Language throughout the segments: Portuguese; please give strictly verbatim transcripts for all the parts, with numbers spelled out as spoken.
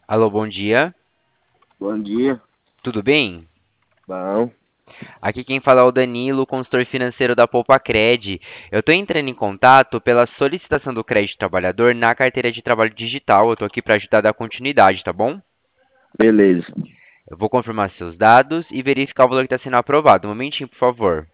Alô, bom dia. Bom dia. Tudo bem? Bom. Aqui quem fala é o Danilo, consultor financeiro da Poupacred. Eu estou entrando em contato pela solicitação do crédito trabalhador na carteira de trabalho digital. Eu estou aqui para ajudar a dar continuidade, tá bom? Beleza. Eu vou confirmar seus dados e verificar o valor que está sendo aprovado. Um momentinho, por favor.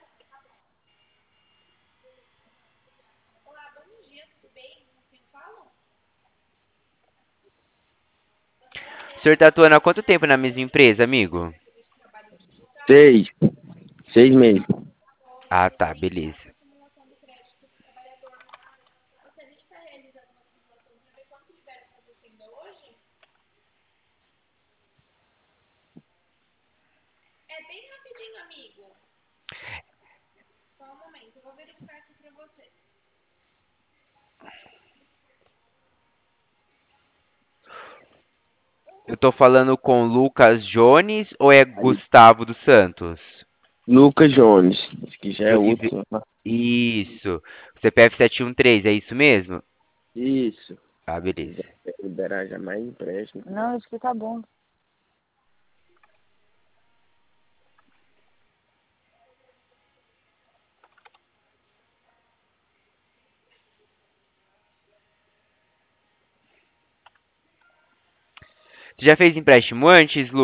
O senhor está atuando há quanto tempo na mesma empresa, amigo? Seis. Seis meses. Ah, tá, beleza. Eu estou falando com Lucas Jones ou é Aí, Gustavo dos Santos? Lucas Jones. Acho que já é Lu- e ve- outro. Né? Isso. C P F sete um três, é isso mesmo? Isso. Ah, beleza. Quer liberar já mais empréstimo. Não, acho que tá bom. Você já fez empréstimo antes, Lu?